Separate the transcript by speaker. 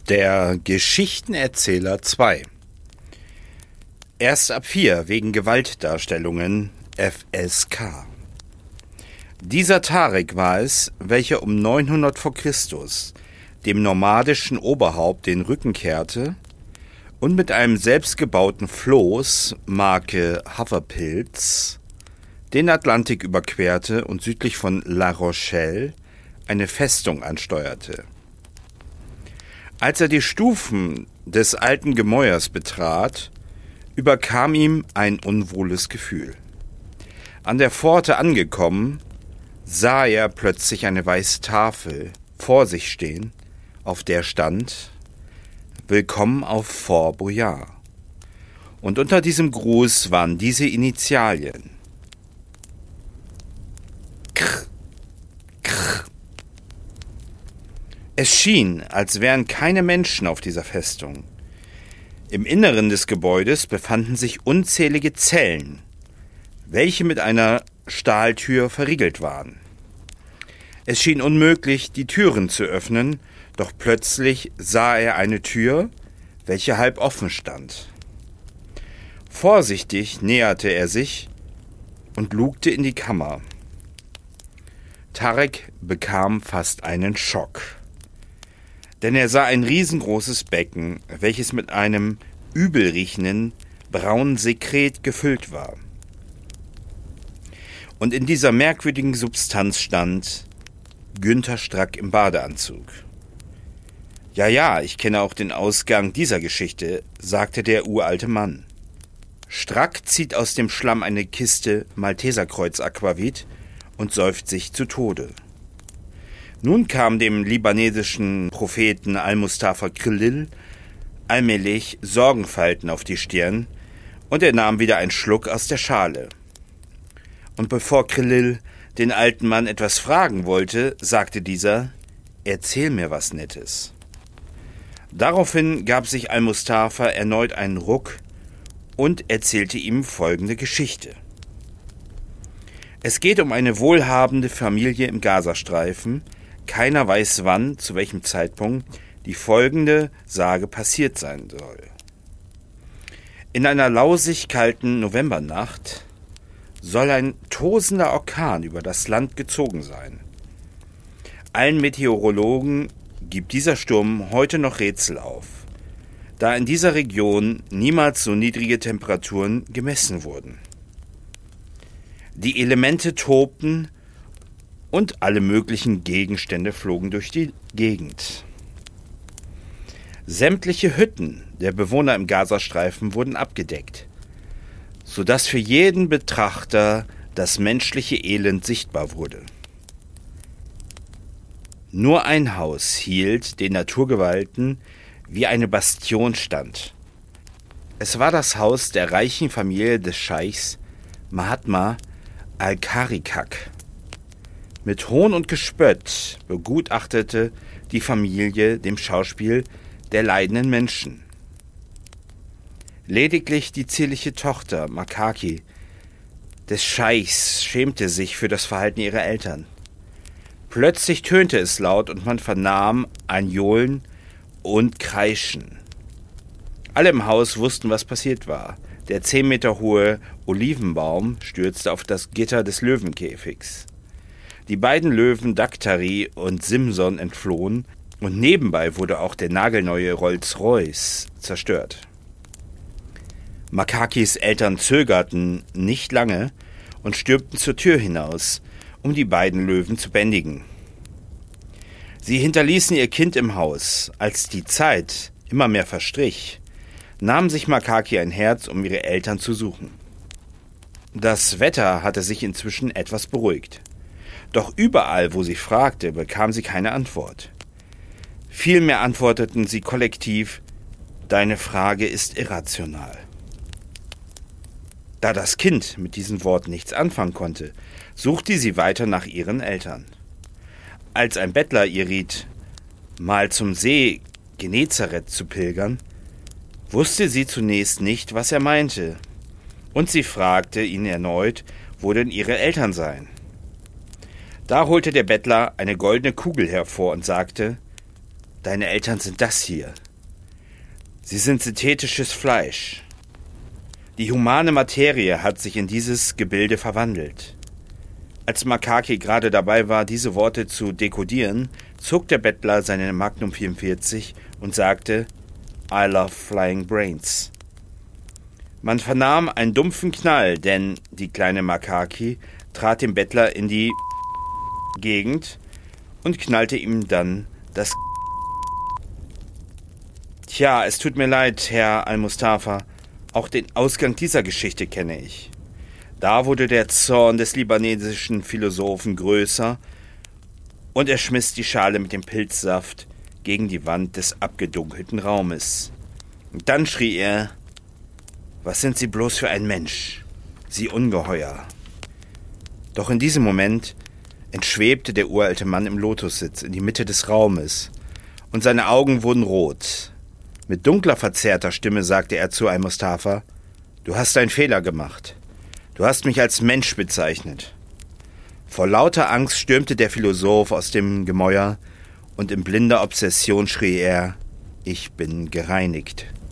Speaker 1: Der Geschichtenerzähler 2. Erst ab 4 wegen Gewaltdarstellungen FSK. Dieser Tarek war es, welcher um 900 vor Christus dem nomadischen Oberhaupt den Rücken kehrte und mit einem selbstgebauten Floß, Marke Haferpilz, den Atlantik überquerte und südlich von La Rochelle eine Festung ansteuerte. Als er die Stufen des alten Gemäuers betrat, überkam ihm ein unwohles Gefühl. An der Pforte angekommen, sah er plötzlich eine weiße Tafel vor sich stehen, auf der stand »Willkommen auf Fort Boyard«. Und unter diesem Gruß waren diese Initialien. Krr, krr. Es schien, als wären keine Menschen auf dieser Festung. Im Inneren des Gebäudes befanden sich unzählige Zellen, welche mit einer Stahltür verriegelt waren. Es schien unmöglich, die Türen zu öffnen, doch plötzlich sah er eine Tür, welche halb offen stand. Vorsichtig näherte er sich und lugte in die Kammer. Tarek bekam fast einen Schock. Denn er sah ein riesengroßes Becken, welches mit einem übelriechenden, braunen Sekret gefüllt war. Und in dieser merkwürdigen Substanz stand Günther Strack im Badeanzug. Ja, ich kenne auch den Ausgang dieser Geschichte, sagte der uralte Mann. Strack zieht aus dem Schlamm eine Kiste Malteserkreuz-Aquavit und säuft sich zu Tode. Nun kam dem libanesischen Propheten Al-Mustafa Khalil allmählich Sorgenfalten auf die Stirn und er nahm wieder einen Schluck aus der Schale. Und bevor Khalil den alten Mann etwas fragen wollte, sagte dieser, »Erzähl mir was Nettes.« Daraufhin gab sich Al-Mustafa erneut einen Ruck und erzählte ihm folgende Geschichte. Es geht um eine wohlhabende Familie im Gazastreifen. Keiner weiß wann, zu welchem Zeitpunkt die folgende Sage passiert sein soll. In einer lausig kalten Novembernacht soll ein tosender Orkan über das Land gezogen sein. Allen Meteorologen gibt dieser Sturm heute noch Rätsel auf, da in dieser Region niemals so niedrige Temperaturen gemessen wurden. Die Elemente tobten und alle möglichen Gegenstände flogen durch die Gegend. Sämtliche Hütten der Bewohner im Gazastreifen wurden abgedeckt, sodass für jeden Betrachter das menschliche Elend sichtbar wurde. Nur ein Haus hielt den Naturgewalten wie eine Bastion stand. Es war das Haus der reichen Familie des Scheichs Mahatma al-Karikak. Mit Hohn und Gespött begutachtete die Familie dem Schauspiel der leidenden Menschen. Lediglich die zierliche Tochter Makaki des Scheichs schämte sich für das Verhalten ihrer Eltern. Plötzlich tönte es laut und man vernahm ein Johlen und Kreischen. Alle im Haus wussten, was passiert war. Der 10 Meter hohe Olivenbaum stürzte auf das Gitter des Löwenkäfigs. Die beiden Löwen Daktari und Simson entflohen und nebenbei wurde auch der nagelneue Rolls-Royce zerstört. Makakis Eltern zögerten nicht lange und stürmten zur Tür hinaus, um die beiden Löwen zu bändigen. Sie hinterließen ihr Kind im Haus. Als die Zeit immer mehr verstrich, nahm sich Makaki ein Herz, um ihre Eltern zu suchen. Das Wetter hatte sich inzwischen etwas beruhigt. Doch überall, wo sie fragte, bekam sie keine Antwort. Vielmehr antworteten sie kollektiv, »Deine Frage ist irrational.« Da das Kind mit diesen Worten nichts anfangen konnte, suchte sie weiter nach ihren Eltern. Als ein Bettler ihr riet, mal zum See Genezareth zu pilgern, wusste sie zunächst nicht, was er meinte, und sie fragte ihn erneut, wo denn ihre Eltern seien. Da holte der Bettler eine goldene Kugel hervor und sagte, Deine Eltern sind das hier. Sie sind synthetisches Fleisch. Die humane Materie hat sich in dieses Gebilde verwandelt. Als Makaki gerade dabei war, diese Worte zu dekodieren, zog der Bettler seine Magnum 44 und sagte, I love flying brains. Man vernahm einen dumpfen Knall, denn die kleine Makaki trat dem Bettler in die Gegend und knallte ihm dann das. Tja, es tut mir leid, Herr Al-Mustafa, auch den Ausgang dieser Geschichte kenne ich. Da wurde der Zorn des libanesischen Philosophen größer und er schmiss die Schale mit dem Pilzsaft gegen die Wand des abgedunkelten Raumes. Und dann schrie er, was sind Sie bloß für ein Mensch, Sie Ungeheuer. Doch in diesem Moment entschwebte der uralte Mann im Lotussitz in die Mitte des Raumes und seine Augen wurden rot. Mit dunkler, verzerrter Stimme sagte er zu Al-Mustafa, du hast einen Fehler gemacht. Du hast mich als Mensch bezeichnet. Vor lauter Angst stürmte der Philosoph aus dem Gemäuer und in blinder Obsession schrie er, ich bin gereinigt.